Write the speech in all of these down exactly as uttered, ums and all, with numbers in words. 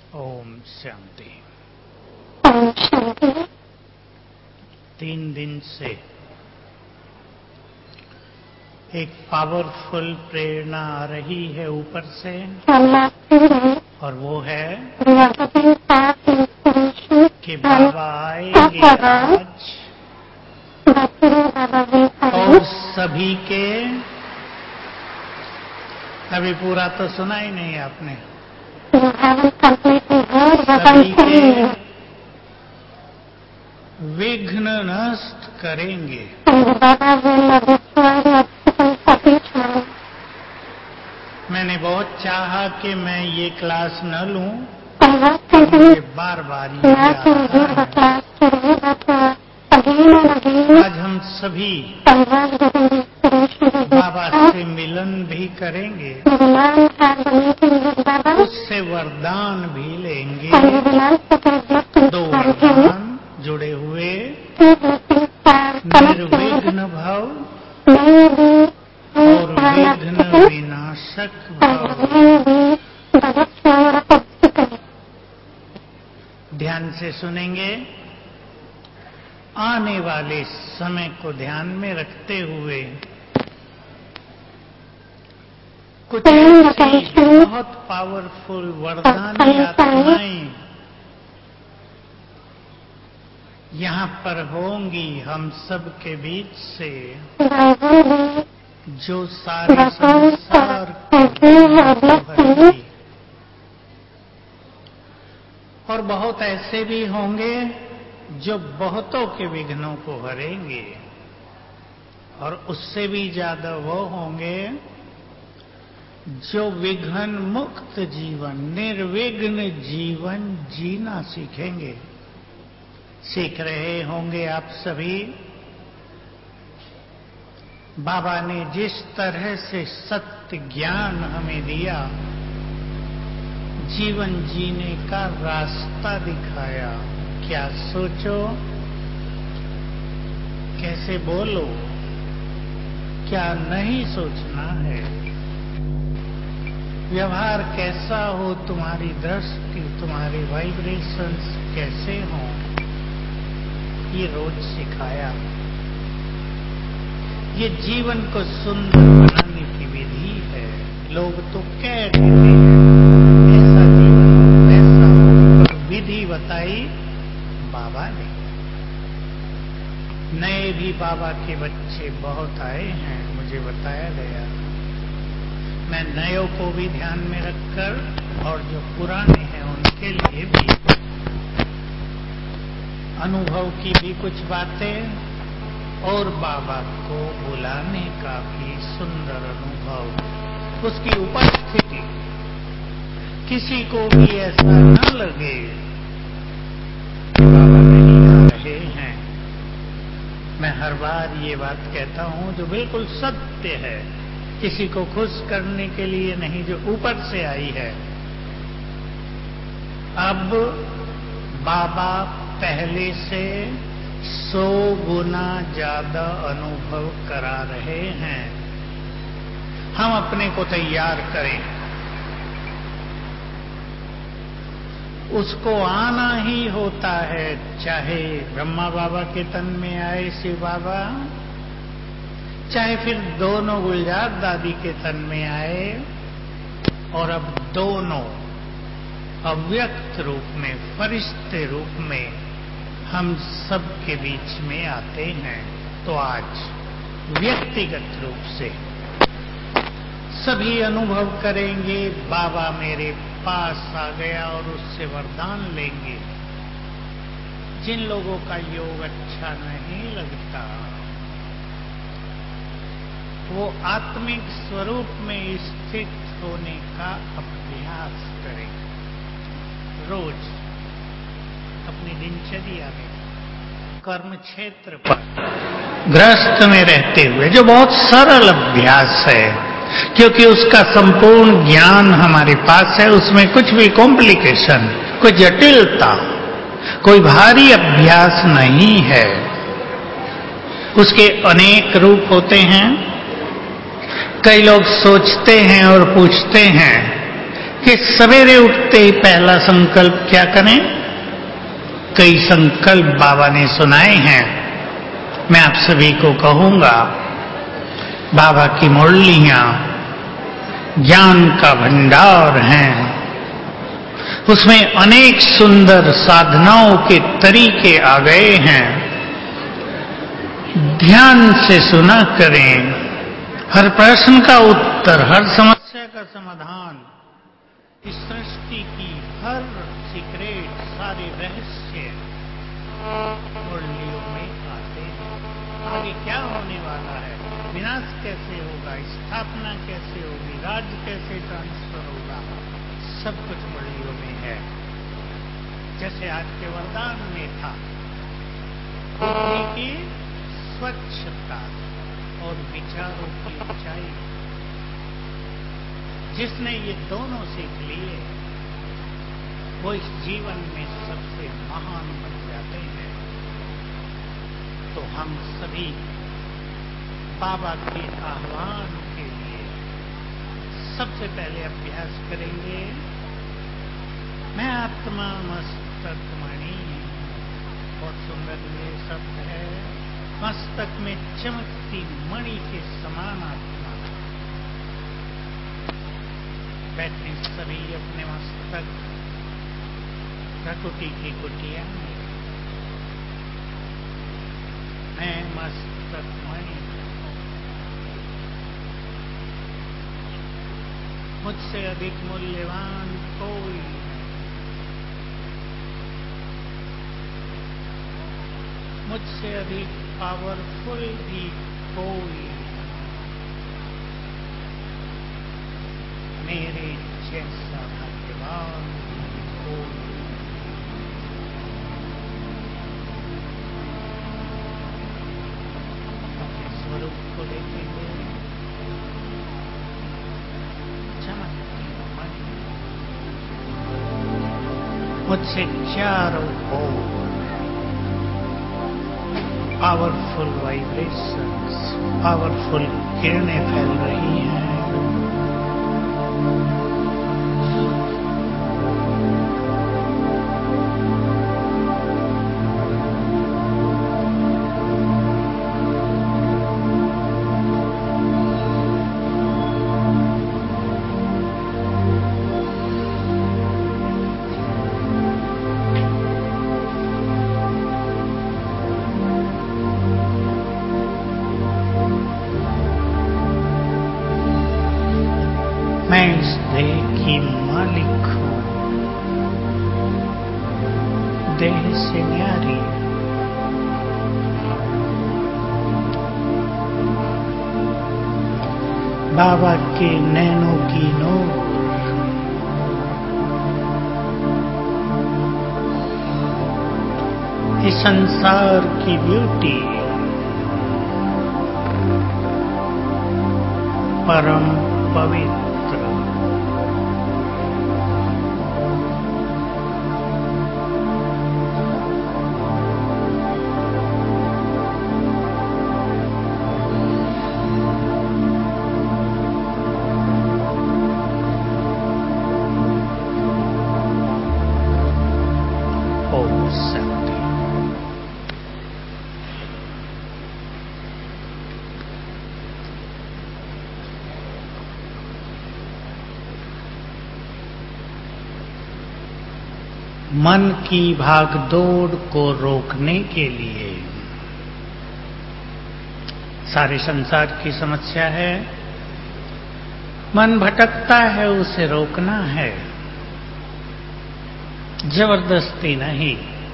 ओम शांति। ओम शांति। तीन दिन से एक पावरफुल प्रेरणा आ रही है ऊपर से, और वो है कि बाबा आएंगे आज और सभी के, अभी पूरा तो सुना ही नहीं आपने, सभी के विघ्न नष्ट करेंगे। मैंने बहुत चाहा कि मैं ये क्लास न लूं, मुझे बार बार ये याद आता है। आज हम सभी बाबा से मिलन भी करेंगे, उससे वरदान भी लेंगे। दो वरदान जुड़े हुए, निर्विघ्न भव और विघ्न विनाशक भव। ध्यान से सुनेंगे। आने वाले समय को ध्यान में रखते हुए कुछ ऐसी बहुत पावरफुल वरदानी आत्माएं यहाँ पर होंगी हम सब के बीच से, जो सारे संसार को हरेंगी। और बहुत ऐसे भी होंगे जो बहुतों के विघ्नों को हरेंगे, और उससे भी ज्यादा वो होंगे जो विघ्न मुक्त जीवन, निर्विघ्न जीवन जीना सीखेंगे। सीख रहे होंगे आप सभी। बाबा ने जिस तरह से सत्य ज्ञान हमें दिया, जीवन जीने का रास्ता दिखाया, क्या सोचो, कैसे बोलो, क्या नहीं सोचना है, व्यवहार कैसा हो, तुम्हारी दृष्टि, तुम्हारे वाइब्रेशंस कैसे हों, ये रोज सिखाया। ये जीवन को सुंदर बनाने की विधि है। लोग तो कह देते हैं ऐसा जीवन हो, वैसा हो, पर विधि बताई बाबा ने। नए भी बाबा के बच्चे बहुत आए हैं, मुझे बताया गया। मैं नयों को भी ध्यान में रखकर और जो पुराने हैं उनके लिए भी अनुभव की भी कुछ बातें, और बाबा को बुलाने का भी सुंदर अनुभव, उसकी उपस्थिति। किसी को भी ऐसा न लगे कि बाबा नहीं आ रहे हैं। मैं हर बार ये बात कहता हूं जो बिल्कुल सत्य है, किसी को खुश करने के लिए नहीं, जो ऊपर से आई है। अब बाबा पहले से सौ गुना ज्यादा अनुभव करा रहे हैं। हम अपने को तैयार करें। उसको आना ही होता है, चाहे ब्रह्मा बाबा के तन में आए शिव बाबा, चाहे फिर दोनों गुलजार दादी के तन में आए, और अब दोनों अव्यक्त रूप में, फरिश्ते रूप में हम सब के बीच में आते हैं। तो आज व्यक्तिगत रूप से सभी अनुभव करेंगे, बाबा मेरे पास आ गया, और उससे वरदान लेंगे। जिन लोगों का योग अच्छा नहीं लगता, वो आत्मिक स्वरूप में स्थित होने का अभ्यास करें। रोज अपनी दिनचर्या में, कर्म क्षेत्र पर, गृहस्थ में रहते हुए, जो बहुत सरल अभ्यास है, क्योंकि उसका संपूर्ण ज्ञान हमारे पास है। उसमें कुछ भी कॉम्प्लिकेशन, कोई जटिलता, कोई भारी अभ्यास नहीं है। उसके अनेक रूप होते हैं। कई लोग सोचते हैं और पूछते हैं कि सवेरे उठते ही पहला संकल्प क्या करें। कई संकल्प बाबा ने सुनाए हैं, मैं आप सभी को कहूंगा। बाबा की मुरलियां ज्ञान का भंडार हैं, उसमें अनेक सुंदर साधनाओं के तरीके आ गए हैं। ध्यान से सुना करें, हर प्रश्न का उत्तर, हर समस्या का समाधान, इस सृष्टि की हर सीक्रेट, सारे रहस्य मुरलियों में आते हैं। आगे क्या होने वाला है, विनाश कैसे होगा, स्थापना कैसे होगी, राज्य कैसे ट्रांसफर होगा, सब कुछ मुरलियों में है। जैसे आज के वरदान में था, बुद्धि की स्वच्छता और विचारों की ऊंचाई। जिसने ये दोनों सीख लिए वो इस जीवन में सबसे महान बन जाते हैं। तो हम सभी बाबा के आह्वान के लिए सबसे पहले अभ्यास करेंगे। मैं आत्मा मस्तक मणि, बहुत सुंदर ये शब्द है। मस्तक में चमकती मणि के समान आत्मा। बैठे सभी अपने मस्तक प्रकृति की कुटिया में। मैं मस्तक मणि, मुझसे अधिक मूल्यवान कोई, मुझसे अधिक पावरफुल भी कोई, मेरे जैसा भाग्यवान कोई। अपने स्वरूप को देखेंगे, चमकती मणि, मुझसे चारों ओर पावरफुल वाइब्रेशंस, पावरफुल किरणें फैल रही हैं। मैं इस देह की मालिक हूँ, देह से न्यारी। बाबा के नैनों की नूर, इस संसार की ब्यूटी, परम पवित्र। मन की भागदौड़ को रोकने के लिए, सारे संसार की समस्या है, मन भटकता है, उसे रोकना है, जबरदस्ती नहीं।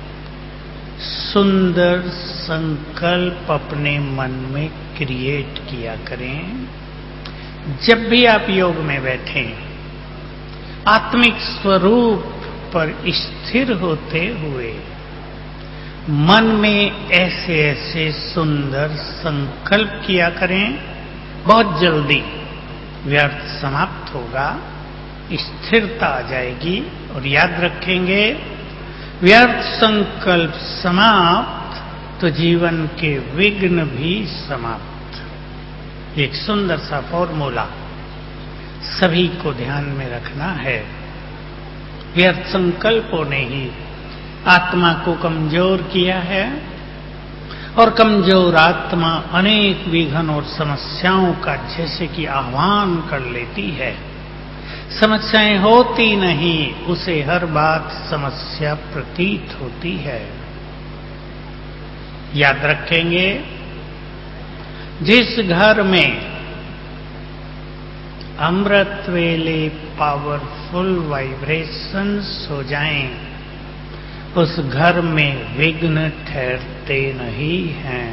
सुंदर संकल्प अपने मन में क्रिएट किया करें। जब भी आप योग में बैठें, आत्मिक स्वरूप पर स्थिर होते हुए मन में ऐसे ऐसे सुंदर संकल्प किया करें। बहुत जल्दी व्यर्थ समाप्त होगा, स्थिरता आ जाएगी। और याद रखेंगे, व्यर्थ संकल्प समाप्त तो जीवन के विघ्न भी समाप्त। एक सुंदर सा फॉर्मूला। सभी को ध्यान में रखना है। व्यर्थ संकल्पों ने ही आत्मा को कमजोर किया है और कमजोर आत्मा अनेक विघ्न और समस्याओं का जैसे कि आह्वान कर लेती है। समस्याएं होती नहीं, उसे हर बात समस्या प्रतीत होती है। याद रखेंगे, जिस घर में अमृत वेले पावरफुल वाइब्रेशंस हो जाएं, उस घर में विघ्न ठहरते नहीं हैं।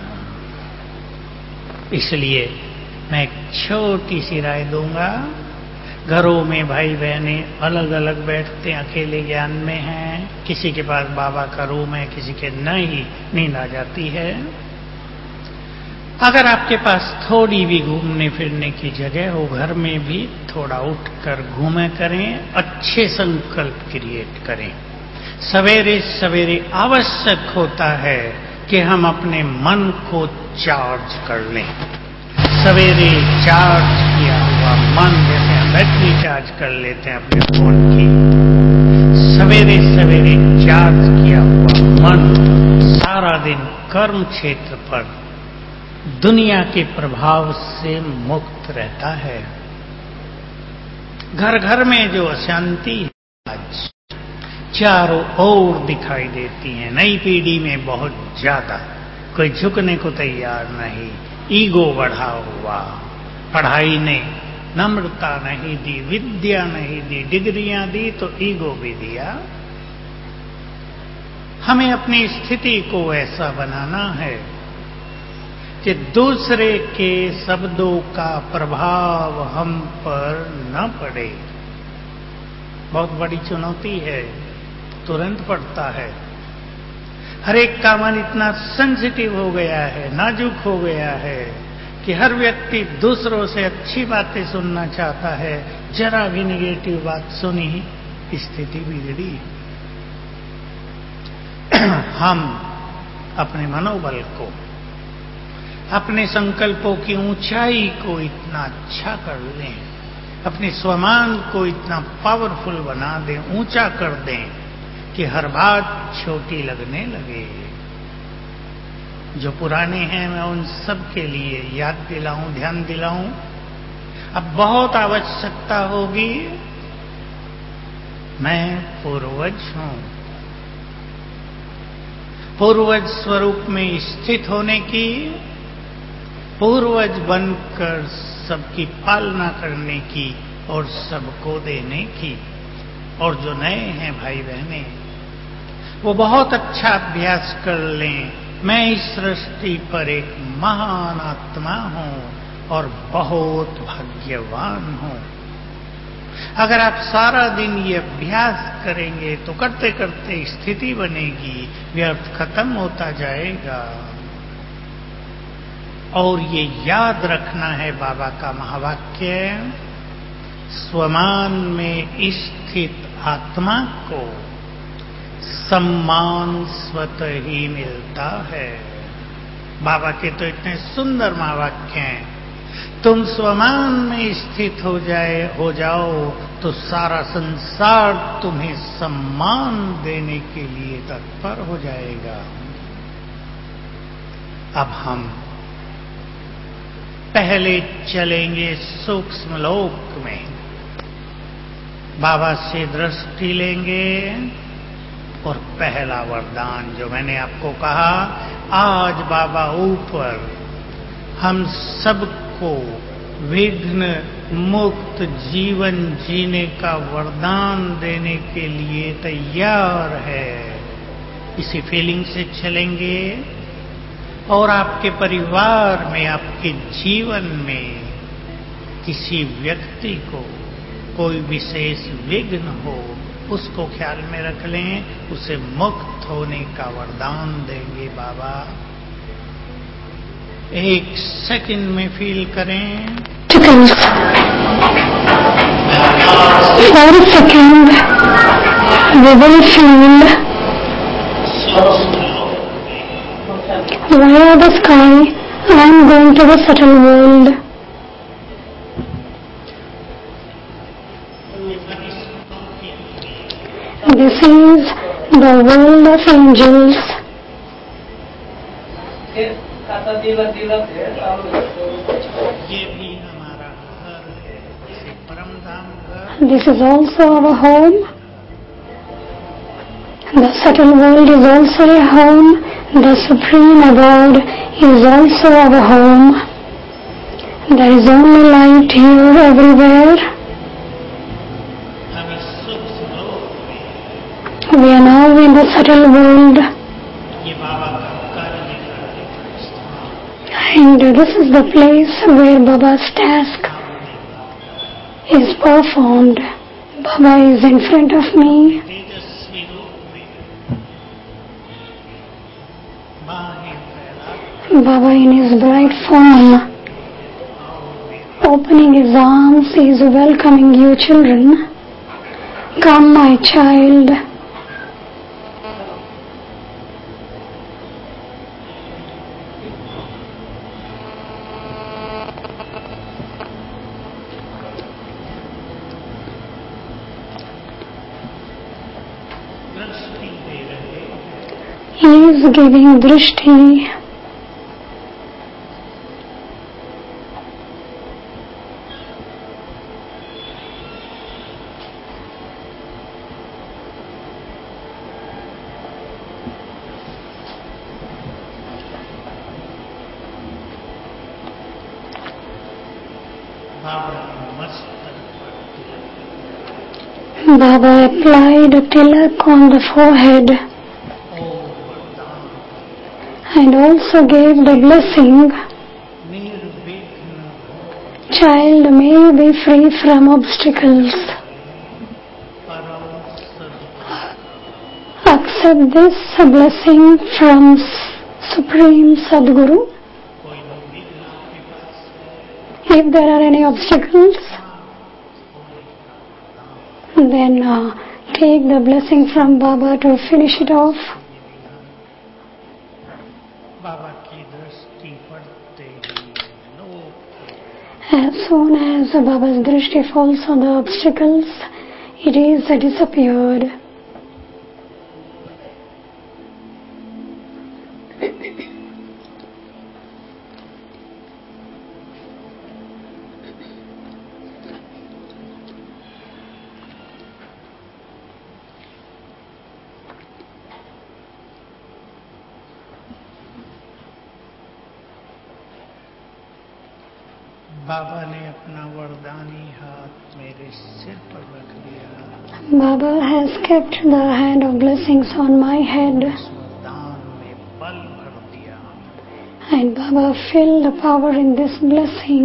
इसलिए मैं एक छोटी सी राय दूंगा। घरों में भाई बहने अलग अलग बैठते हैं, अकेले ज्ञान में हैं, किसी के पास बाबा का रूम है, किसी के नहीं, नींद आ जाती है। अगर आपके पास थोड़ी भी घूमने फिरने की जगह हो, घर में भी थोड़ा उठकर घूमे करें, अच्छे संकल्प क्रिएट करें। सवेरे सवेरे आवश्यक होता है कि हम अपने मन को चार्ज कर लें। सवेरे चार्ज किया हुआ मन, जैसे हम बैटरी चार्ज कर लेते हैं अपने फोन की, सवेरे सवेरे चार्ज किया हुआ मन सारा दिन कर्म क्षेत्र पर दुनिया के प्रभाव से मुक्त रहता है। घर घर में जो अशांति आज चारों ओर दिखाई देती है, नई पीढ़ी में बहुत ज्यादा, कोई झुकने को तैयार नहीं, ईगो बढ़ा हुआ, पढ़ाई ने नम्रता नहीं दी, विद्या नहीं दी, डिग्रियां दी तो ईगो भी दिया। हमें अपनी स्थिति को ऐसा बनाना है कि दूसरे के शब्दों का प्रभाव हम पर न पड़े। बहुत बड़ी चुनौती है, तुरंत पड़ता है। हर एक का मन इतना सेंसिटिव हो गया है, नाजुक हो गया है कि हर व्यक्ति दूसरों से अच्छी बातें सुनना चाहता है। जरा भी निगेटिव बात सुनी, स्थिति बिगड़ी। हम अपने मनोबल को, अपने संकल्पों की ऊंचाई को इतना अच्छा कर लें, अपने स्वमान को इतना पावरफुल बना दें, ऊंचा कर दें कि हर बात छोटी लगने लगे। जो पुराने हैं मैं उन सब के लिए याद दिलाऊं, ध्यान दिलाऊं। अब बहुत आवश्यकता होगी, मैं पूर्वज हूं। पूर्वज स्वरूप में स्थित होने की, पूर्वज बनकर सबकी पालना करने की और सबको देने की। और जो नए हैं भाई बहने, वो बहुत अच्छा अभ्यास कर लें। मैं इस सृष्टि पर एक महान आत्मा हूं और बहुत भाग्यवान हूं। अगर आप सारा दिन ये अभ्यास करेंगे तो करते करते स्थिति बनेगी, व्यर्थ खत्म होता जाएगा। और ये याद रखना है बाबा का महावाक्य, स्वमान में स्थित आत्मा को सम्मान स्वतः ही मिलता है। बाबा के तो इतने सुंदर महावाक्य हैं। तुम स्वमान में स्थित हो जाए हो जाओ तो सारा संसार तुम्हें सम्मान देने के लिए तत्पर हो जाएगा। अब हम पहले चलेंगे सूक्ष्म लोक में, बाबा से दृष्टि लेंगे और पहला वरदान जो मैंने आपको कहा, आज बाबा ऊपर हम सबको विघ्न मुक्त जीवन जीने का वरदान देने के लिए तैयार है। इसी फीलिंग से चलेंगे और आपके परिवार में, आपके जीवन में किसी व्यक्ति को कोई विशेष विघ्न हो, उसको ख्याल में रख लें, उसे मुक्त होने का वरदान देंगे बाबा। एक सेकंड में फील करें। For a second, we will feel via the sky I am going to the subtle world. is the world of angels. ये भी हमारा घर है, इसे परम धाम घर. This is also our home. The subtle world is also a home. The supreme abode is also our home. There is only light here everywhere. हम इस सूक्ष्म लोक में, We are now in the subtle world. ये बाबा का कार्य करने का स्थान. And this is the place where Baba's task is performed. Baba is in front of me. तेजस्वी रूप में बाहें फैलाकर Baba in his bright form, opening his arms, he is welcoming you children. Come my child. दृष्टि दे रहे हैं. He is giving drishti. बाबा के मस्तक पर तिलक. Baba applied a tilak on the forehead ओम वरदान. and also gave the blessing. निर्विघ्न हो. Child may be free from obstacles. परम सद्गुरु. Accept this blessing from Supreme Sadguru. कोई निर्विघ्न आपके पास है. If there are any obstacles, then uh, take the blessing from Baba to finish it off. बाबा की दृष्टि पड़ते ही लोक As soon as Baba's drishti falls on the obstacles, it is disappeared. बाबा ने अपना वरदानी हाथ मेरे सिर पर रख दिया. Baba has kept the hand of blessings on my head, इस वरदान में बल भर दिया. and Baba filled the power in this blessing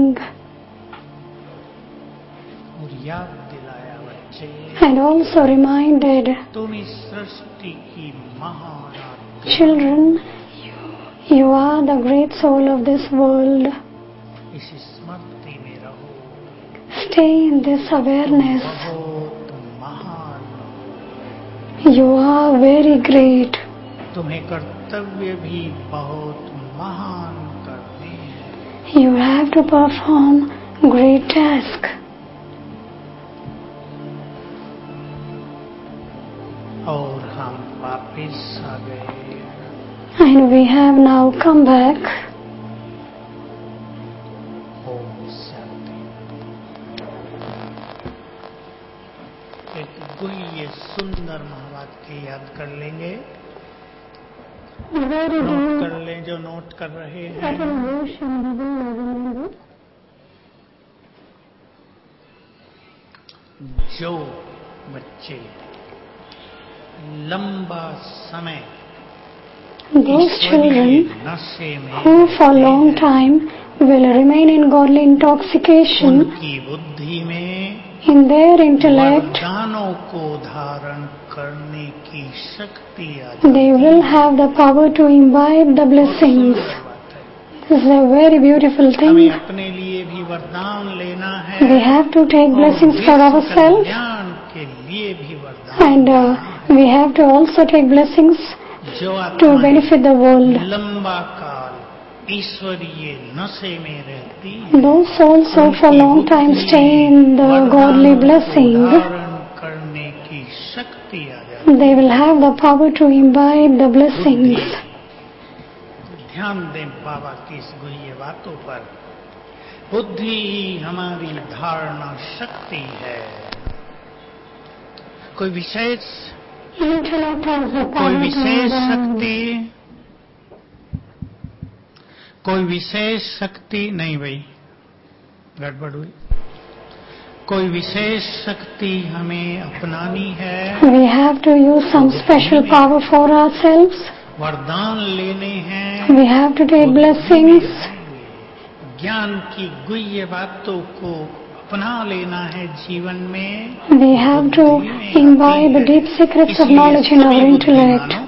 और याद दिलाया बच्चे, and also reminded तुम इस सृष्टि की महान आत्मा. children, you, you are the great soul of this world. इस स्मृति में रहो. Stay in this awareness. बहुत महान. You are very great. तुम्हें कर्तव्य भी बहुत महान करने हैं. You have to perform great task. और हम वापिस आ गए. And we have now come back. Om Shanti. एक गुह्य सुंदर महावाक्य याद कर लेंगे. Very नोट deep कर लें जो नोट कर रहे हैं. devotion we will remember. जो बच्चे लंबा समय Those children नशे में who for a long time will remain in godly intoxication, उनकी बुद्धि में in their intellect, वरदानों को धारण करने की शक्ति आ they will have the power to imbibe the blessings. This is a very beautiful हमें thing. अपने लिए भी वरदान लेना है. We have to take blessings for ourselves, कल्याण के लिए भी वरदान. and uh, we have to also take blessings जो to आत्मा benefit the world. लंबा काल ईश्वरीय नशे में रहती है, Those souls who for a long time stay in the godly blessing, धारण करने की शक्ति आ जाती they will have the power to imbibe the blessings. ध्यान दें बाबा की इस गुह्य बातों पर। बुद्धि ही हमारी धारणा शक्ति है। कोई विशेष कोई विशेष शक्ति कोई विशेष शक्ति नहीं भाई, गड़बड़ हुई। कोई विशेष शक्ति हमें अपनानी है। We have to use some special power for ourselves. वरदान लेने हैं। We have to take blessings. ज्ञान की गुह्य बातों को अपना लेना है जीवन में। We have to imbibe the deep secrets of knowledge in our intellect.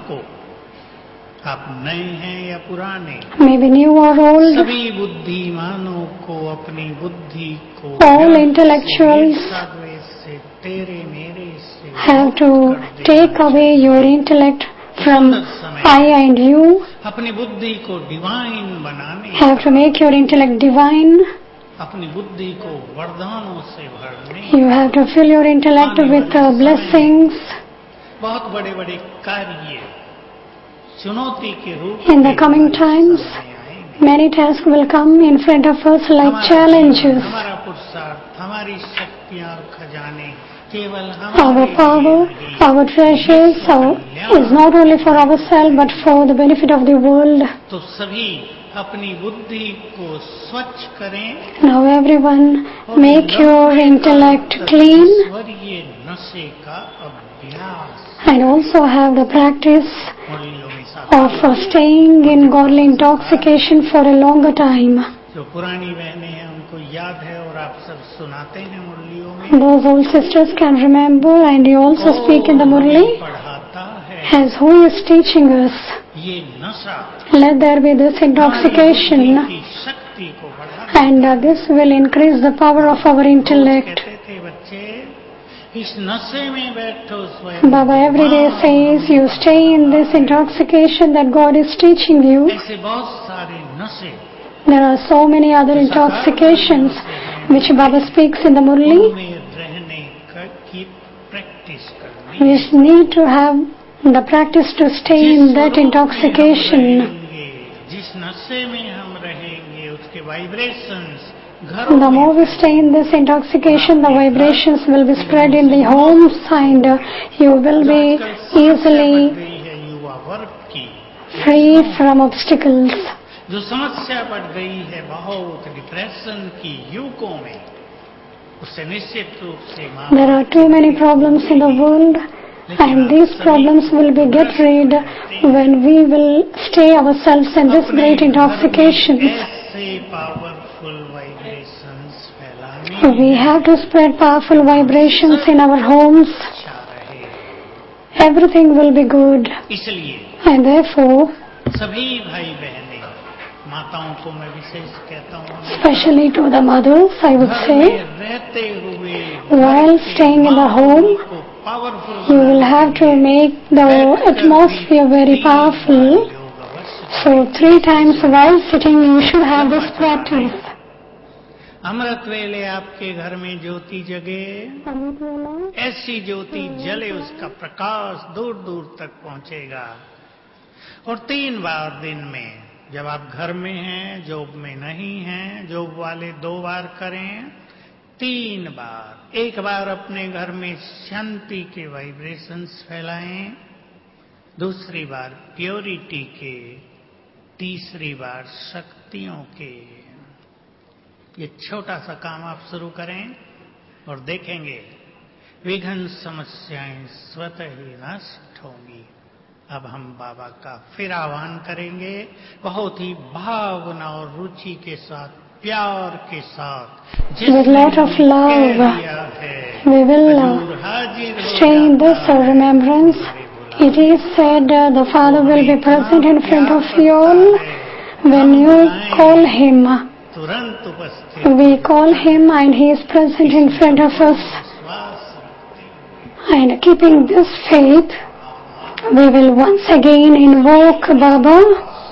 आप नए हैं या पुराने, maybe new or old, सभी बुद्धिमानों को अपनी बुद्धि को all intellectuals से, तेरे मेरे से have to take away your intellect from I and you, अपनी बुद्धि को डिवाइन बनाने, have to make your intellect divine, अपनी बुद्धि को वरदानों से भरने, you have to fill your intellect with uh, blessings. बहुत बड़े बड़े कार्य चुनौती के रूप in the coming times, many tasks will come in front of us like challenges. हमारा पुरुषार्थ, हमारी शक्तियां और खजाने केवल our power, our treasures our, is not only for ourselves but for the benefit of the world. तो सभी अपनी बुद्धि को स्वच्छ करें। Now everyone make your intellect clean स्वर्गीय नशे का अभ्यास and also have the practice of staying in godly intoxication for a longer time. जो पुरानी बहनें हैं उनको याद है और आप सब सुनाते हैं मुरलियों में। Those old sisters can remember and you also speak in the Murli. पढ़ाता है as who is teaching us. ये नशा Let there be this intoxication की शक्ति को बढ़ाता and uh, this will increase the power of our intellect. कहते थे बच्चे इस नशे में बैठो स्वयं। Baba every day says you stay in this intoxication that God is teaching you. ऐसे बहुत सारे नशे There are so many other intoxications which Baba speaks in the Murli. उनमें रहने की प्रैक्टिस करनी। We need to have the practice to stay in that intoxication. जिस नशे में हम रहेंगे उसके vibrations The more we stay in this intoxication, the vibrations will be spread in the homes and uh, you will be easily free from obstacles. जो समस्या बढ़ गई है बहुत डिप्रेशन की युगों में, उससे निश्चित रूप से There are too many problems in the world and these problems will be get rid when we will stay ourselves in this great intoxication. We have to spread powerful vibrations in our homes. Everything will be good. And therefore, सभी भाई बहनें, माताओं को मैं विशेष कहता हूँ, especially to the mothers, I would say, रहते हुए while staying in the home, you will have to make the atmosphere very powerful. So three times while sitting, you should have this practice. अमृत वेले आपके घर में ज्योति जगे, ऐसी ज्योति जले उसका प्रकाश दूर दूर तक पहुंचेगा। और तीन बार दिन में, जब आप घर में हैं, जॉब में नहीं हैं, जॉब वाले दो बार करें, तीन बार। एक बार अपने घर में शांति के वाइब्रेशंस फैलाएं, दूसरी बार प्योरिटी के, तीसरी बार शक्तियों के। ये छोटा सा काम आप शुरू करें और देखेंगे विघ्न समस्याएं स्वतः ही नष्ट होंगी। अब हम बाबा का फिर आह्वान करेंगे, बहुत ही भावना और रुचि के साथ, प्यार के साथ। With lot of love, we will stay in this remembrance. It is said uh, the Father will be present in front of you all when you call Him. We call Him and He is present in front of us. And keeping this faith, we will once again invoke Baba,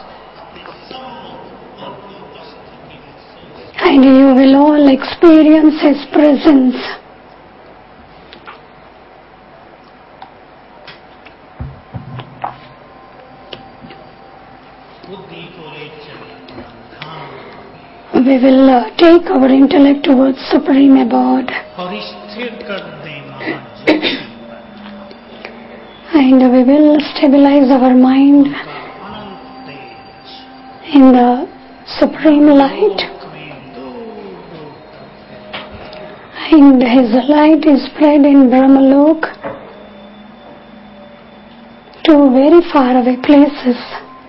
and you will all experience His presence. बुद्धि को ले चले धाम, we will uh, take our intellect towards Supreme Abode. और स्थिर कर दें महाज्योति पर, and we will stabilize our mind उनका अनंत तेज in the Supreme Light. लोक में दूर दूर तक फैला, And His light is spread in Brahmalok to very far away places.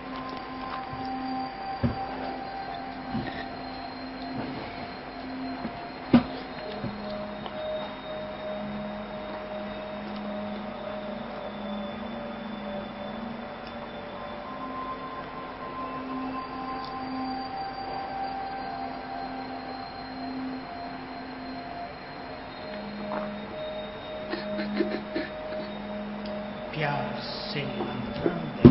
प्यार से निमंत्रण दें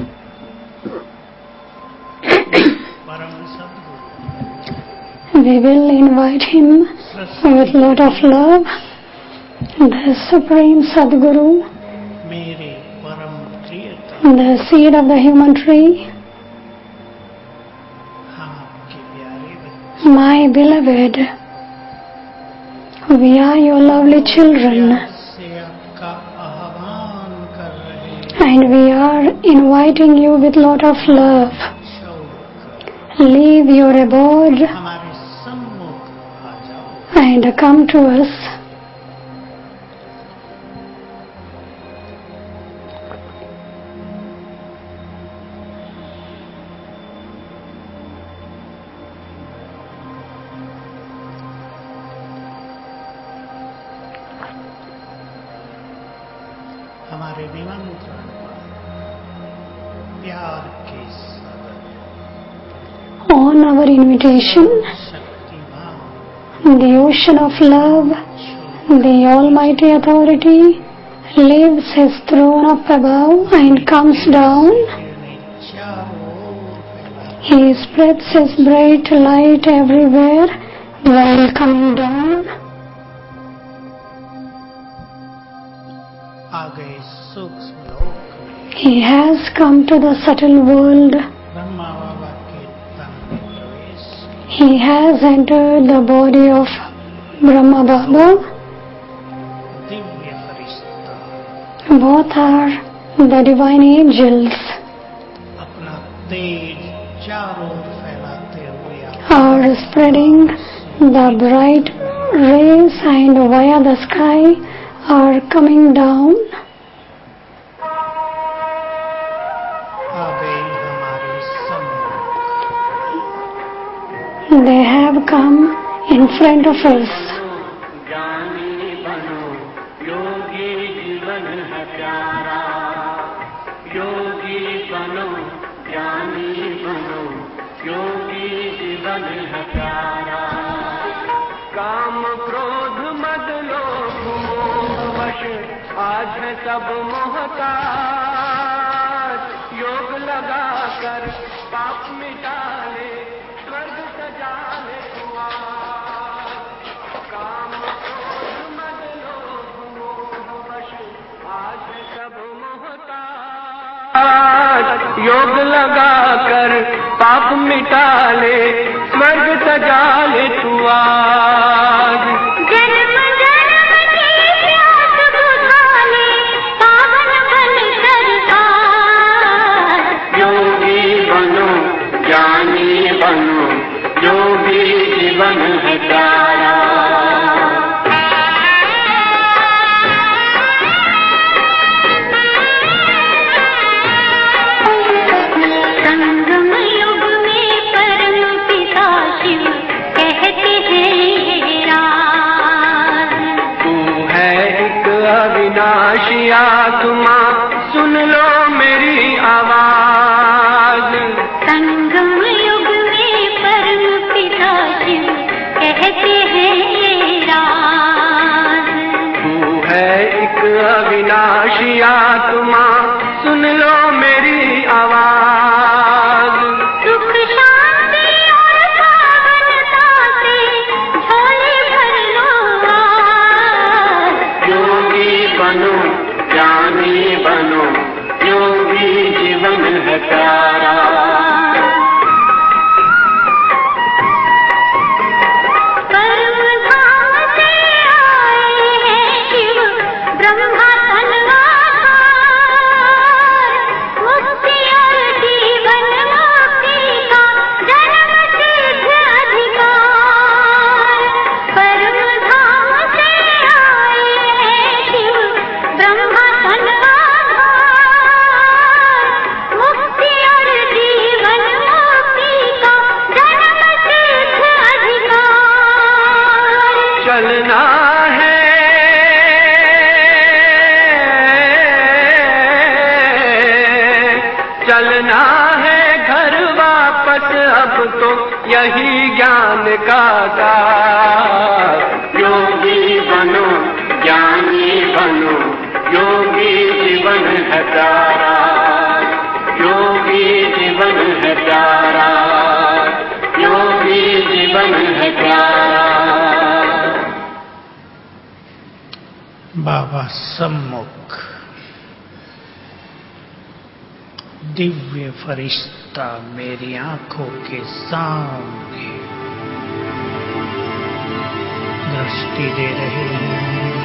परम सद्गुरु, We will invite Him with lot of love, the Supreme Sadguru, मेरे परम प्रियतम, the seed of the human tree, हम आपके प्यारे बच्चे, my beloved. We are your lovely children, प्यार से आपका आह्वान कर रहे हैं, and we are inviting you with lot of love. छोड़कर Leave your abode हमारे सम्मुख आ जाओ, and come to us. हमारे निमंत्रण पर प्यार के सागर On our invitation, Shaktimaan the ocean of love, the Almighty Authority, leaves His throne up above and comes down. ने चारों ओर फैला, He spreads His bright light everywhere while coming down. आ गए सूक्ष्म लोक में, He has come to the subtle world. Brahma बाबा के तन में प्रवेश, He has entered the body of Brahma Baba. Divya Firishta Both are the divine angels, अपना तेज चारों ओर फैलाते हुए are spreading the bright rays and via the sky are coming down. आ गए हमारे सम्मुख, They have come in front of us. ज्ञानी बनो योगी जीवन है प्यारा, योगी बनो ज्ञानी बनो योगी जीवन है प्यारा। काम क्रोध मद लोभ मोह वश आज है सब मोहताज, योग लगा कर पाप मिटा ले स्वर्ग सजा ले तू आज। काम क्रोध मद लोभ मोह वश आज है सब मोहताज, योग लगा कर पाप मिटा ले स्वर्ग सजा ले तू आज। जन्म जन्म की प्यास बुझा ले पावन बन कर आज, योगी बनो ज्ञानी बनो योगी जीवन है प्यारा। संगम युग में परम पिता शिव कहते हैं राज, तू है एक अविनाशी आत्मा सुन लो मेरी आवाज। संगम युग में परम पिता शिव कहते हैं राज, तू है एक अविनाशी आत्मा सुन लो मेरी आवाज। सुख शांति और पावनता से झोले भर लो आज, योगी बनो ज्ञानी बनो योगी जीवन है प्यारा। चलना है घर वापस अब तो यही ज्ञान का सार। योगी बनो ज्ञानी बनो, योगी जीवन है प्यारा, योगी जीवन है प्यारा, योगी जीवन है प्यारा। बाबा सम्मुख दिव्य फरिश्ता मेरी आंखों के सामने दृष्टि दे रहे हैं।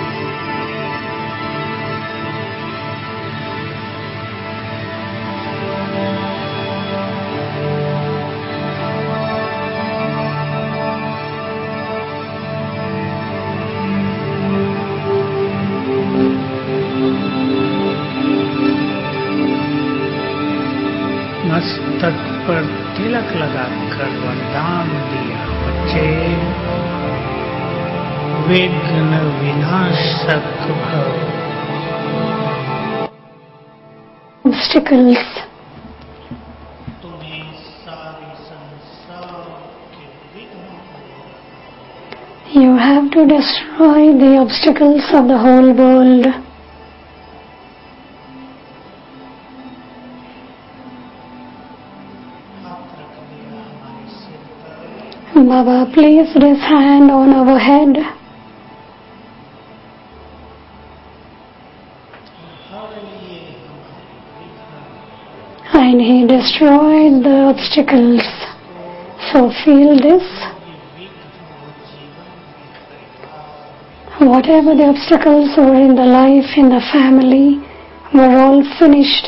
मस्तक पर तिलक लगाकर वरदान दिया, बच्चे विघ्न विनाशक भव। Obstacles. तुम्हें सारे संसार के विघ्न, You have to destroy the obstacles of the whole world. Baba placed his hand on our head and he destroyed the obstacles. So feel this. Whatever the obstacles were in the life, in the family, were all finished.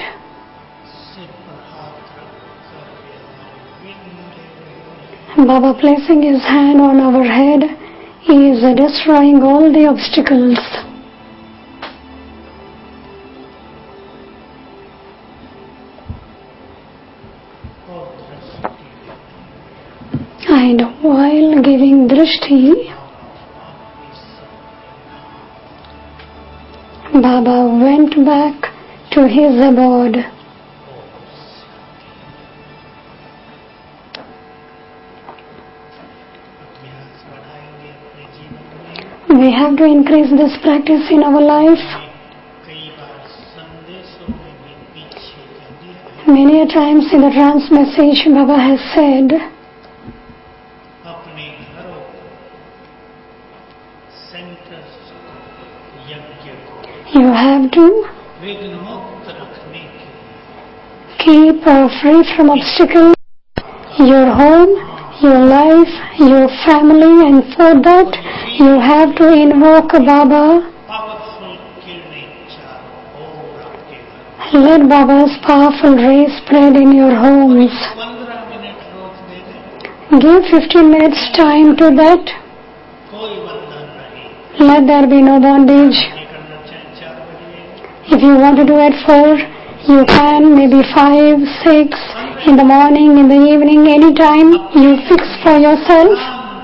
Baba placing his hand on our head, he is destroying all the obstacles. And while giving drishti, Baba went back to his abode. We have to increase this practice in our life. Many a times in the trance message, Baba has said, you have to keep uh, free from obstacles your home, your life, your family, and for that you have to invoke Baba. Let Baba's powerful rays spread in your homes. Give fifteen minutes time to that. Let there be no bondage. If you want to do it four, you can, maybe five, six, in the morning, in the evening, any time you fix for yourself.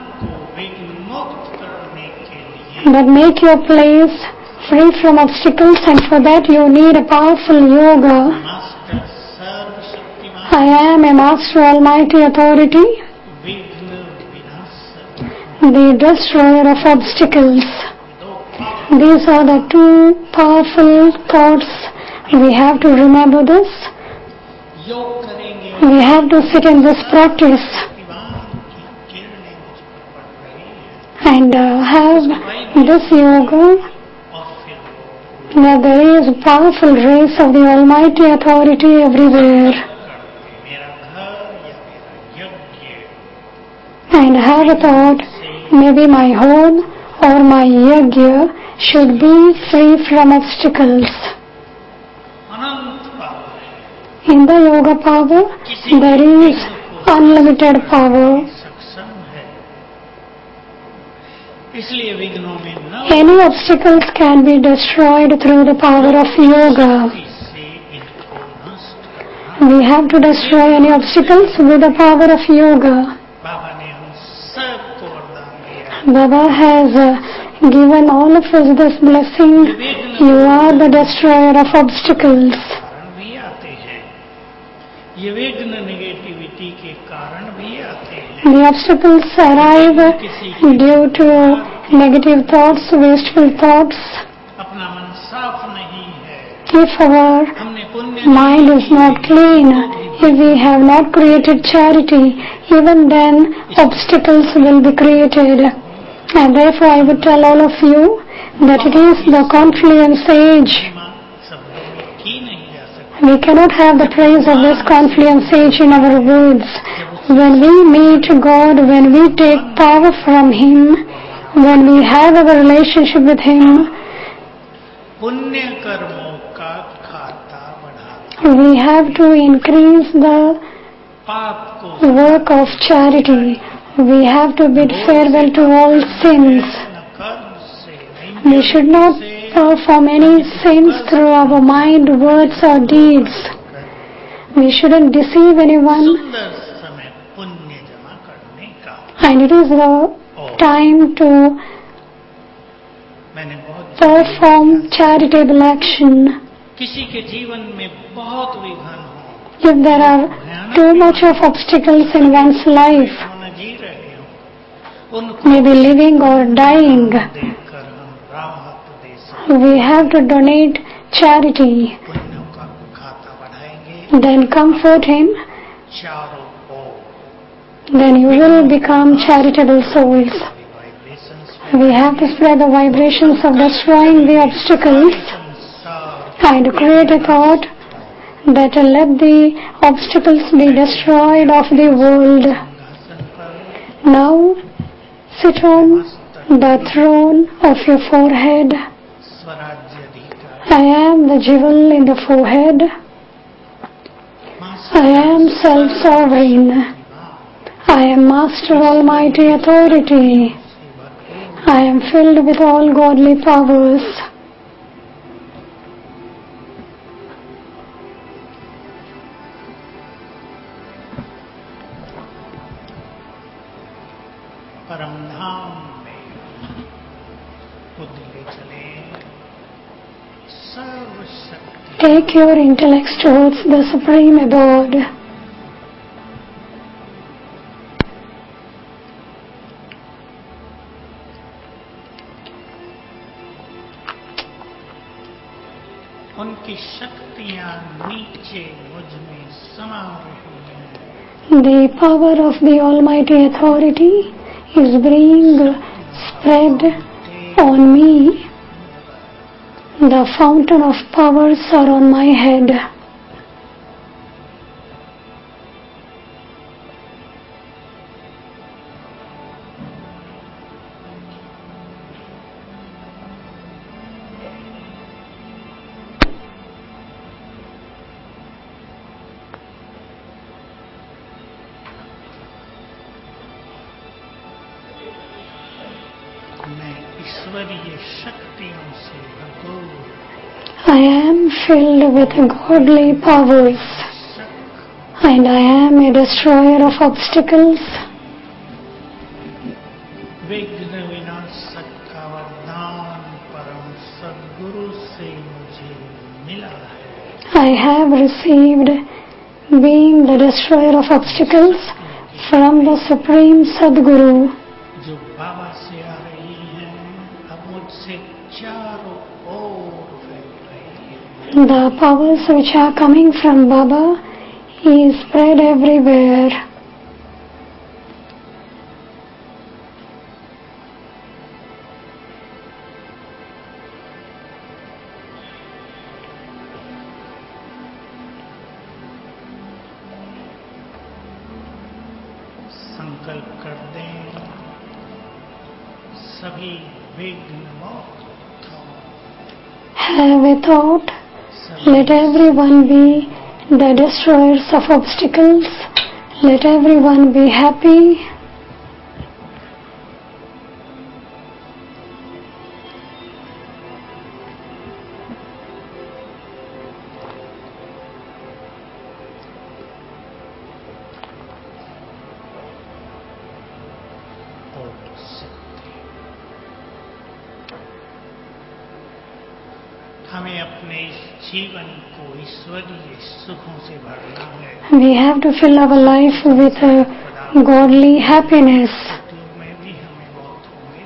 But make your place free from obstacles, and for that you need a powerful yoga. I am a Master Almighty Authority, the destroyer of obstacles. These are the two powerful thoughts. We have to remember this. We have to sit in this practice and uh, have this yoga, that there is powerful rays of the Almighty Authority everywhere. And have a thought, maybe my home or my yajna should be free from obstacles. In the yoga power, there is unlimited power. Any obstacles can be destroyed through the power of yoga. We have to destroy any obstacles with the power of yoga. Baba has uh, given all of us this blessing. You are the destroyer of obstacles. ये विघ्न negativity के कारण भी आते हैं। The obstacles arrive due to negative thoughts, wasteful thoughts. अपना मन साफ नहीं है, If our हमने पुण्य mind is not clean, if we have not created charity, even then obstacles will be created. And therefore I would tell all of you that it is the confluence age. शब्दों में की नहीं जा सकती। We cannot have the praise of this confluence age in our words. When we meet God, when we take power from Him, when we have our relationship with Him, पुण्य कर्मों का खाता बढ़ा, we have to increase the पाप को work of charity. We have to bid farewell to all sins. कर्म से नहीं, We should not perform any sins through our mind, words or deeds. We shouldn't deceive anyone. सुंदर समय पुण्य जमा करने का। And it is the time to मैंने बहुत perform charitable action. किसी के जीवन में बहुत विघ्न हो, If there are too much of obstacles in one's life, मन जी रहे हो, उनको maybe living or dying, देकर हम राहत दे सकते, we have to donate charity. पुण्यों का खाता बढ़ाएंगे Then comfort him. चारों ओर। Then you will become charitable souls. Vibrations We have to spread the vibrations of destroying the obstacles संसार and create a thought that let the obstacles be destroyed of the world. सिंहासन पर Now sit on the throne of your forehead. स्वराज्य अधिकार, I am the jewel in the forehead. I am self-sovereign. I am Master Almighty Authority. I am filled with all godly powers. परम धाम में बुद्धि ले चले, सर्वशक्ति Take your intellects towards the Supreme Abode. उनकी शक्तियां नीचे मुझ में समा रही हैं। The power of the Almighty Authority is being spread on me. The fountain of powers are on my head. मैं ईश्वरीय शक्तियों से भरपूर, I am filled with godly powers, and I am a destroyer of obstacles. विघ्न विनाशक का वरदान परम सद्गुरु से मुझे मिला है। I have received being the destroyer of obstacles from the Supreme Sadguru. जो बाबा से आ रही हैं, अब मुझसे चारों ओर फैल रही है। The powers which are coming from Baba is spread everywhere. संकल्प कर दें, सभी विघ्न मुक्त हो, Have a thought. Let everyone be the destroyers of obstacles. Let everyone be happy. हमें अपने इस जीवन को ईश्वरीय सुखों से भरना है। We have to fill our life with uh, godly happiness. में भी हमें बहुत होंगे,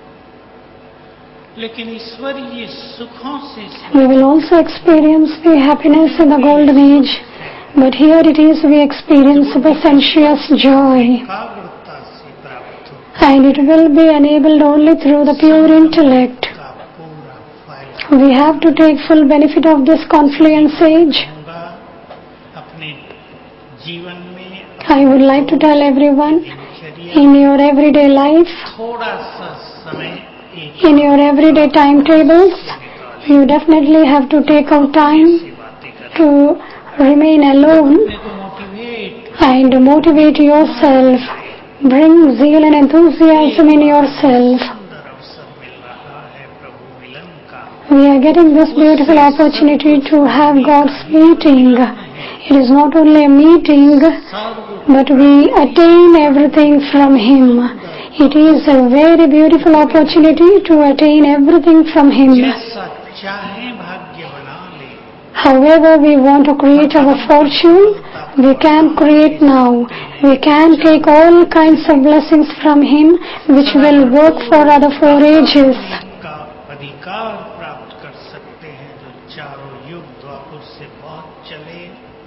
लेकिन ईश्वरीय सुखों से We will also experience the happiness in the golden age, but here it is we experience the sensuous joy, एकाग्रता से प्राप्त होगा and it will be enabled only through the pure intellect. का पूरा फायदा We have to take full benefit of this confluence age. होगा। अपने जीवन में I would like to tell everyone, दिनचर्या in your everyday life, थोड़ा सा समय एक in your everyday timetables, you definitely have to take out time से बातें करें, to remain alone अपने को motivate and motivate yourself. Bring zeal and enthusiasm in yourself. सुंदर अवसर मिल रहा है प्रभु मिलन का। We are getting this beautiful opportunity to have God's meeting. It is not only a meeting, but we attain everything from Him. It is a very beautiful opportunity to attain everything from Him. जैसा चाहे भाग्य बना ले, However we want to create our fortune, we can create now. We can take all kinds of blessings from Him, which will work for other four ages. का अधिकार प्राप्त कर सकते हैं, जो चारों युग द्वापर से बहुत चले,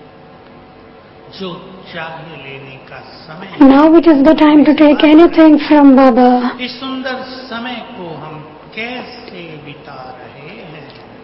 जो चाहे लेने का समय। Now it is the time to take anything from Baba. इस सुंदर समय को हम कैसे बिता रहे हैं,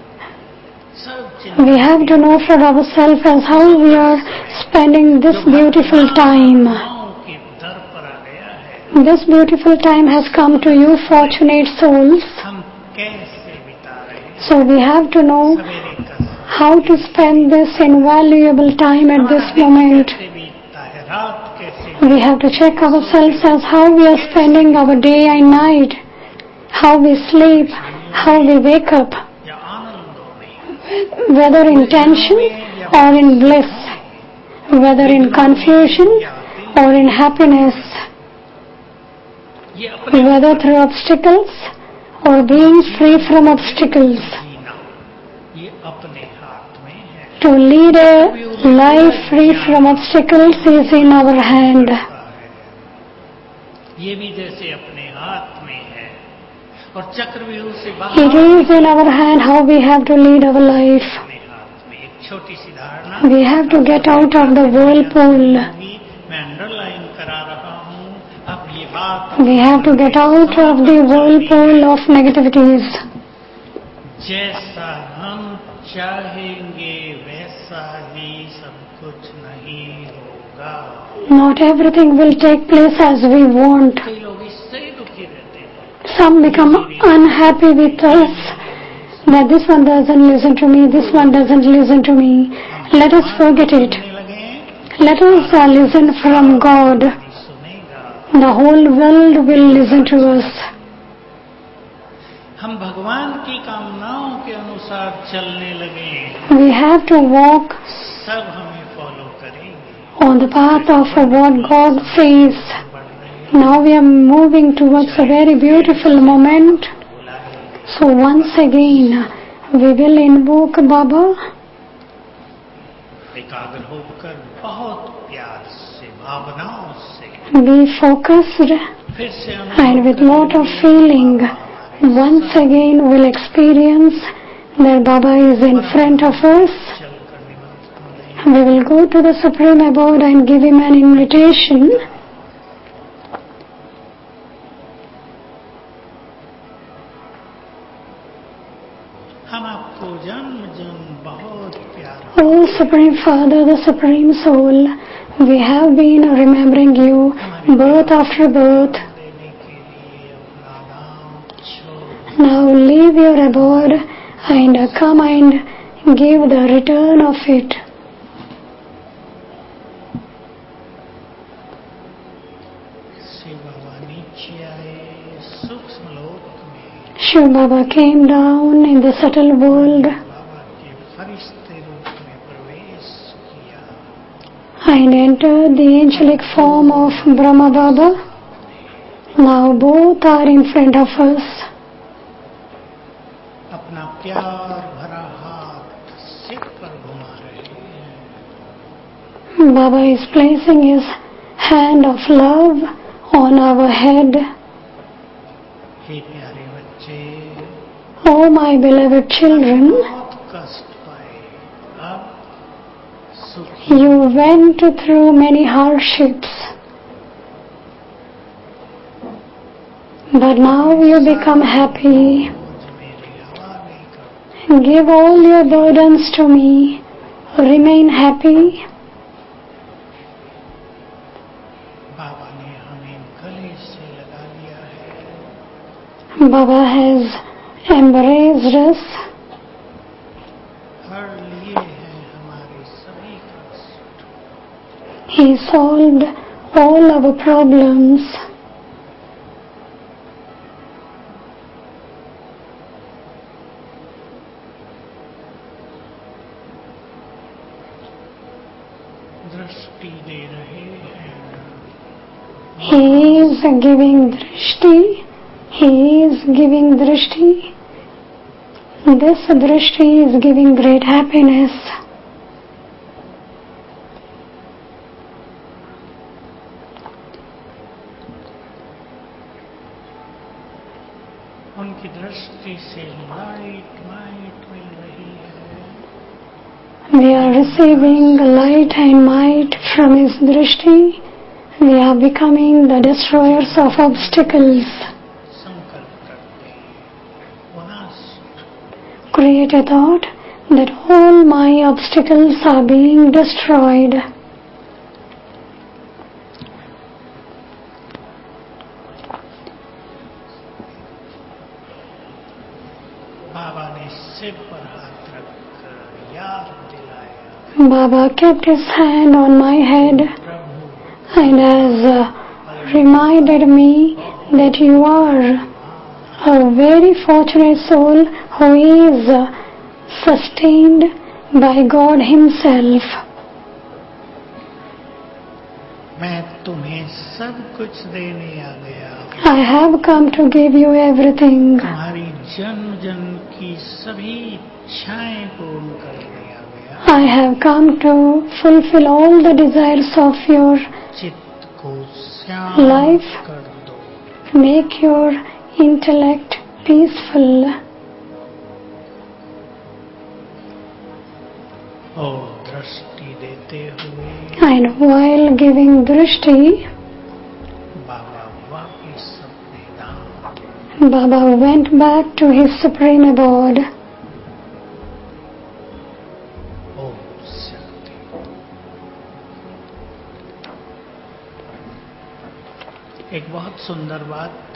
सब We have to know for ourselves as how we are spending this beautiful time. के दर पर आ गया है, This beautiful time has come to you, fortunate souls. हम कैसे बिता रहे हैं। So we have to know सवेरे का समय how to spend this invaluable time at this moment. कैसे बीतता है, रात कैसे We have to check ourselves as how we are spending our day and night, how we sleep, how we wake up, या आनंदों में, whether in tension or in bliss, whether in confusion or in happiness, ये अपने whether through obstacles or being free from obstacles. जीना, ये अपने हाथ में है। To lead a life free from obstacles is in our hand. ये भी जैसे अपने हाथ में है, और चक्रव्यूह से It बाहर is in our hand how we have to lead our life. अपने हाथ में। एक छोटी सी धारणा, We have to get out of the whirlpool. मैं अंडरलाइन करा रहा हूँ, अब ये बात We have to get out of the whirlpool of negativities. जैसा हम चाहेंगे वैसा ही सब कुछ नहीं होगा। Not everything will take place as we want. कई लोग इससे ही दुखी रहते हैं, Some become unhappy with us, that this one doesn't listen to me, this one doesn't listen to me. Let us forget it. सुनने लगे Let us uh, listen from God. नहीं सुनेगा। The whole world will listen to us. हम भगवान की कामनाओं के अनुसार चलने लगे, We have to walk सब हमें फॉलो करेंगे। on the path of what God says. बढ़ रहे Now we are moving towards a very beautiful moment. So once again, we will invoke Baba. एकाग्र होकर बहुत प्यार से, भावनाओं से, Be focused फिर से and with lot of feeling. Once again we'll experience that Baba is in front of us. चलकर निमंत्रण दें। We will go to the Supreme Abode and give him an invitation. हम आपको जन्म जन्म बहुत प्यार, O Supreme Father, the Supreme Soul, we have been remembering you birth after birth. देने के लिए अपना नाम छोड़ Now leave your abode and come and give the return of it. Shiv बाबा नीचे आए सूक्ष्म लोक में, Shiv Baba came down in the subtle world बाबा के फरिश्ते रूप में प्रवेश किया। and entered the angelic form of Brahma Baba. Now both are in front of us. अपना प्यार भरा Baba is placing his hand of love on our head. हे प्यारे बच्चे, Oh my beloved children, बहुत कष्ट पाए, अब सुखी you went through many hardships, but now you become happy. बोझ मेरे हवाले करो। Give all your burdens to me. Remain happy. बाबा ने हमें गले से लगा लिया है, Baba has embraced us. हर लिए हैं हमारे सभी कष्ट। He solved all our problems. दृष्टि दे रहे हैं, He is giving drishti. He is giving drishti. This drishti is giving great happiness. उनकी दृष्टि से लाइट माइट मिल रही है। We are receiving light and might from his drishti. We are becoming the destroyers of obstacles. संकल्प करते हैं, विनाश Create a thought that all my obstacles are being destroyed. बाबा ने सिर पर हाथ रखकर याद दिलाया, Baba kept his hand on my head Prabhu and has uh, reminded me that you are a very fortunate soul who is uh, sustained by God Himself. मैं तुम्हें सब कुछ देने आ गया, I have come to give you everything. तुम्हारी जन्म जन्म की सभी इच्छाएं पूर्ण करने आ गया। I have come to fulfill all the desires of your चित्त को शांत Life. कर दो, make your intellect peaceful. और दृष्टि देते हुए And while giving drishti, बाबा वापिस अपने धाम, Baba went back to his supreme abode. Om Shanti. एक बहुत सुंदर बात,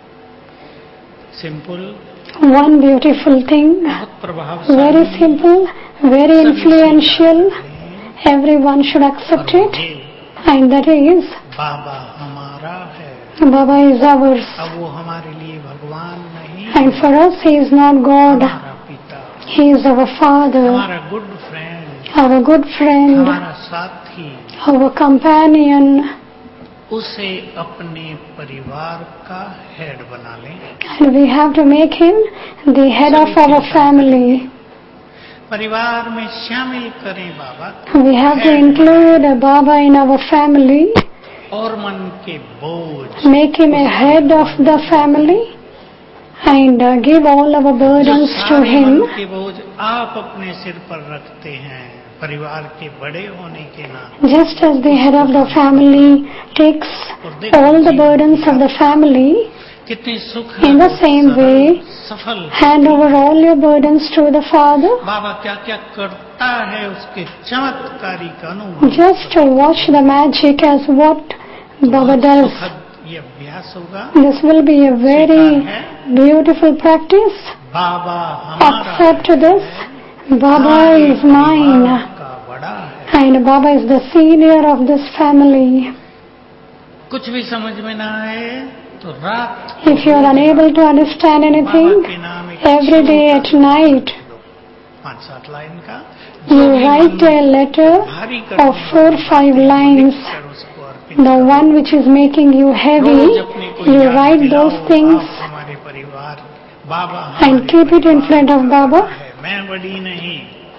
सिंपल, One beautiful thing, बहुत प्रभावशाली, very simple, very सभी influential. स्वीकार करें, Everyone should accept और it, ये and that is बाबा हमारा है। Baba is ours. अब वो हमारे लिए भगवान नहीं, And for us, He is not God. हमारा पिता, He is our Father, हमारा good friend, our good friend, हमारा साथी। our companion. उसे अपने परिवार का हेड बना लें। And we have to make Him the head of our family. परिवार में शामिल करें बाबा, We have to include a Baba in our family, और मन के बोझ make him a head of the family, and uh, give all our जो burdens to सारे him. मन के बोझ आप अपने सिर पर रखते हैं, परिवार के बड़े होने के नाते, Just as the head of the family takes all the burdens of the family, कितनी सुख in the same way, सफल hand over all your burdens to the Father. बाबा क्या क्या करता है उसके चमत्कारी का अनुभव। Just to watch the magic as what Baba does. सुखद ये अभ्यास होगा। This will be a very beautiful practice. बाबा हमारा Accept this. Baba हमारे is mine. परिवार का बड़ा है। And Baba is the senior of this family. कुछ भी समझ में ना आए तो रात If you are unable to understand anything, बाबा के नाम एक every day at night, पांच सात लाइन का you write a letter भारी करने of four five lines. कर उसको अर्पित The करो। one which is making you heavy, रोज अपने को you याद write दिलाओ, those things आप हमारे परिवार, बाबा and हमारे keep it in परिवार front of का Baba. बड़ा है, मैं बड़ी नहीं,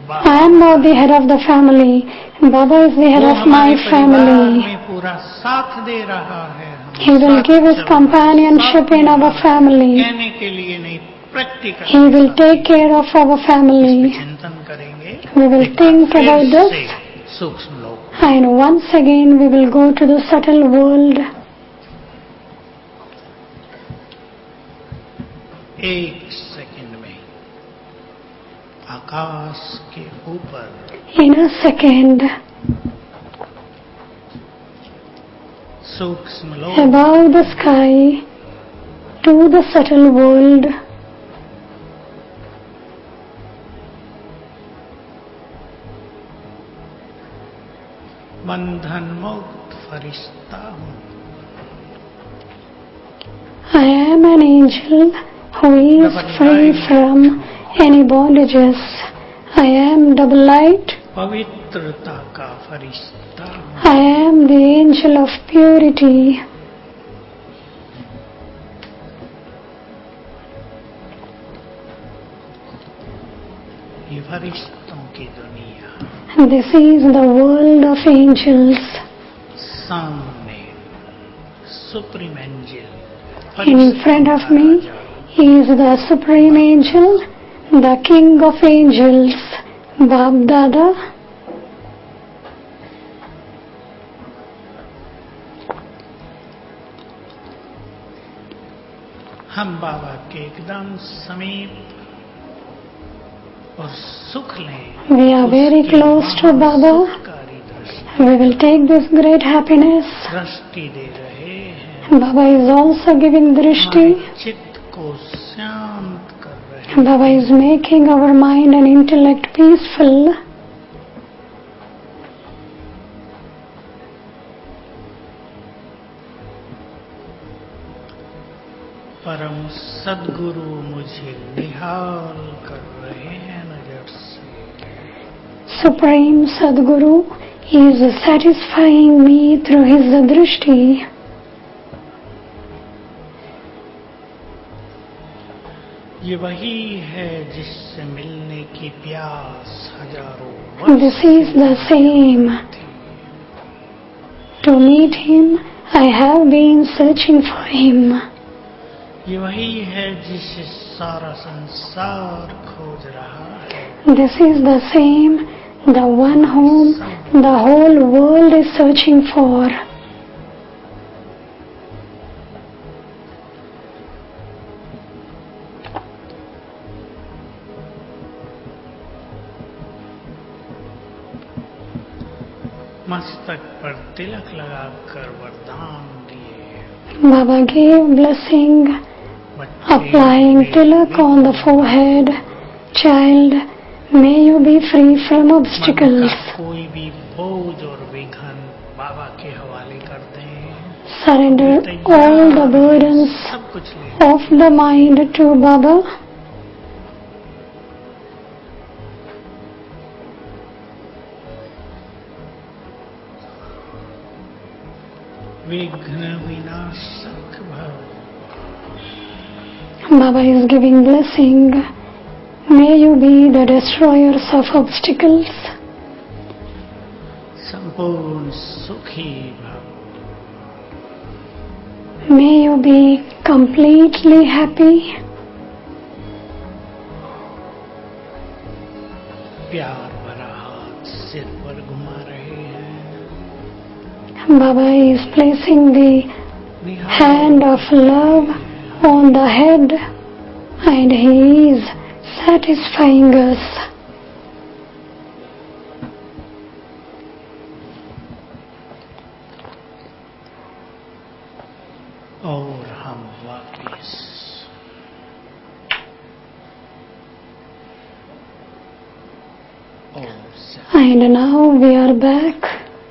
I am now the head of the family. Baba is the head वो of हमारे my परिवार family. में पूरा साथ दे रहा है। हम He will साथ give his चल- companionship साथ in our निभाना। family. कहने के लिए नहीं, practical He will take care of our family. चिंतन करेंगे। We will एक बार think फिर about this. से सूक्ष्म लोक। And once again we will go to the subtle world. एक सेकंड में आकाश के ऊपर In a second, सूक्ष्म लोक above the sky, to the subtle world. बंधन मुक्त फरिश्ता हूँ। I am an angel who is free from any bondages. I am double light. पवित्रता का फरिश्ता हूँ। I am the angel of purity. ये फरिश्तों की दुनिया This is the world of angels. सामने supreme angel In front of me is the supreme angel, the king of angels, Bab Dada. हम बाबा के एकदम समीप और सुख लें। We are very उसकी close to Baba. महासुखकारी दृष्टि We will take this great happiness. दृष्टि दे रहे हैं। Baba is also giving drishti. हमारे चित्त को शांत कर रहे हैं। Baba is making our mind and intellect peaceful. परम सद्गुरु मुझे निहाल कर रहे हैं नजर से। Supreme Sadguru is satisfying me through his drishti. ये वही है जिससे मिलने की प्यास हजारों वर्ष This is the same. To meet him, I have been searching for him. ये वही है जिसे सारा संसार खोज रहा है। This is the same, the one whom the whole world is searching for. मस्तक पर तिलक लगाकर वरदान दिए। Baba gave blessing, बच्चे applying मेरे tilak on the forehead. Child, may you be free from मन obstacles. का कोई भी बोझ और विघन बाबा के हवाले कर दें। Surrender all the burdens सब कुछ ले। of the mind to Baba. विघ्न विनाशक भव। Baba is giving blessing. May you be the destroyers of obstacles. संपूर्ण सुखी भव। May you be completely happy. प्यार भरा हाथ सिर पर घुमा रहे हैं। Baba is placing the hand of love on the head and he is satisfying us. और हम वापिस And now we are back.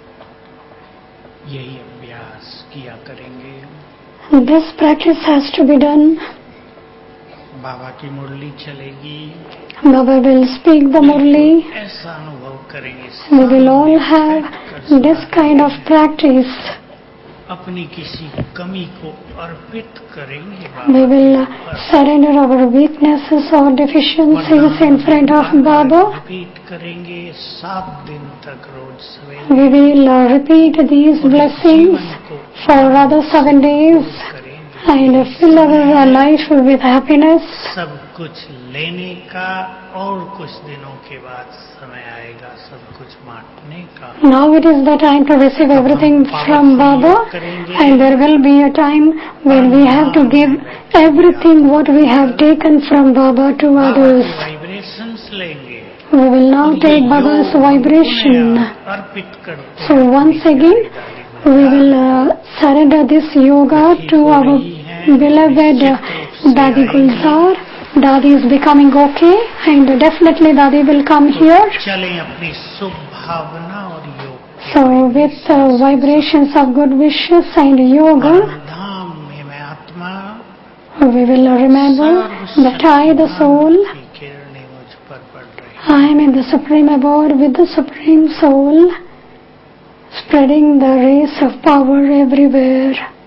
यही अभ्यास किया करेंगे। This practice has to be done. बाबा की मुरली चलेगी। Baba will speak the Murli. ऐसा अनुभव करेंगे। We will all have this kind of practice. अपनी किसी कमी को अर्पित करेंगे We will surrender our weaknesses or deficiencies in front of Baba. Repeat करेंगे सात दिन तक रोज सवेरे We will uh, repeat these blessings for other seven days and fill our life with happiness. सब कुछ लेने का और कुछ दिनों के बाद समय आएगा सब कुछ बांटने का. Now it is the time to receive everything from Baba, and there will be a time when we have to give everything what we have taken from Baba to others. Vibrations लेंगे. We will now take Baba's vibration. अर्पित करते So once again we will uh, surrender this yoga to our beloved uh, Dadi Gulzar. Dadi is becoming okay, and definitely Dadi will come here. चलें अपनी शुभ भावना और योग. So with uh, vibrations of good wishes and yoga, धाम में मैं आत्मा we will remember that I, the soul, की किरणें मुझ पर पड़ रही. I am in the Supreme Abode with the Supreme Soul, spreading the rays of power everywhere.